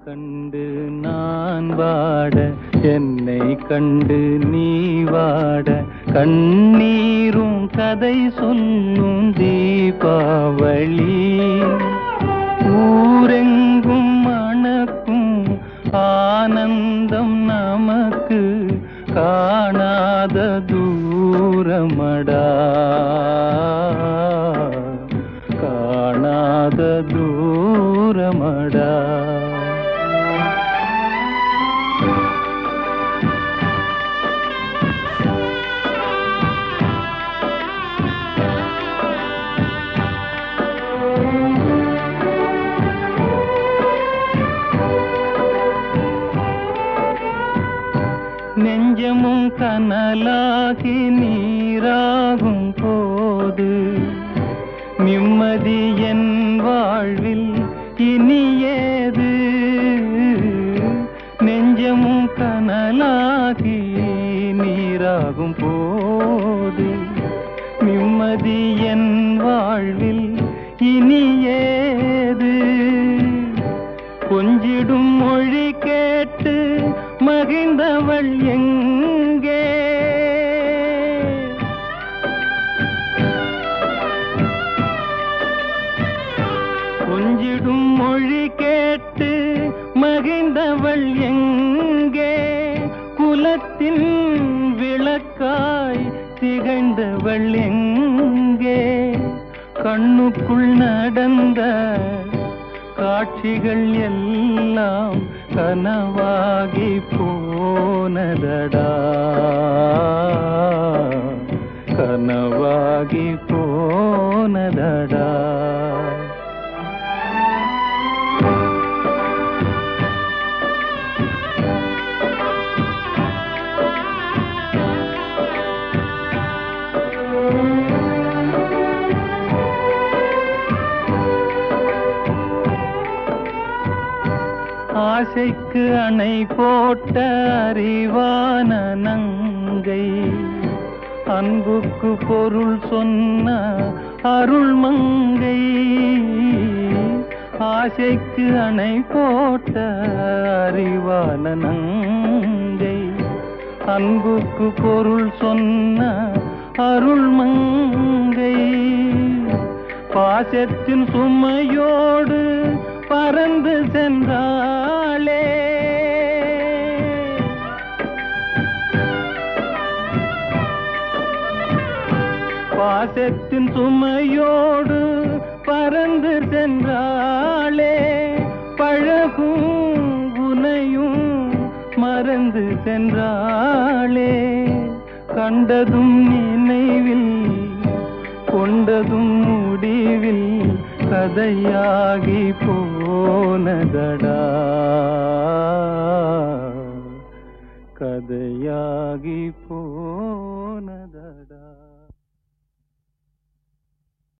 கண்டு நான் வாட, என்னை கண்டு நீ வாட, கண்ணீரும் கதை சொல்லும் தீபாவளி. ஊரெங்கும் மணக்கும் ஆனந்தம் நமக்கு காணாத தூரமடா, காணாத தூரமடா. நெஞ்சமும் கனலாகி நீராகும் போது நிம்மதி என் வாழ்வில் இனியேது. நெஞ்சமும் கனலாகி நீராகும் போது நிம்மதி என் வாழ்வில் இனியேது. கொஞ்சிடும் மொழி கேட்டு மகிழ்ந்தவள் எங்கே? கொஞ்சிடும் மொழி கேட்டு மகிழ்ந்தவள் எங்கே? குலத்தின் விளக்காய் திகழ்ந்தவள் எங்கே? கண்ணுக்குள் நடந்த காட்சிகள் எல்லாம் கனவாகி போனதடா, கனவாகி போனதடா. ஆசைக்கு அணை போட்ட அறிவான நங்கை, அன்புக்கு பொருள் சொன்ன அருள் மங்கை. ஆசைக்கு அணை போட்ட அறிவான நங்கை, அன்புக்கு பொருள் சொன்ன அருள் மங்கை. பாசத்தின் சுமையோடு பறந்து சென்றாளே, பாசத்தின் சுமையோடு பறந்து சென்றாளே. பழகும் உனையும் மறந்து சென்றாளே. கண்டதும் நினைவில் கொண்டதும் முடிவில் கதையாகி போனதடா, கதையாகி போனதடா.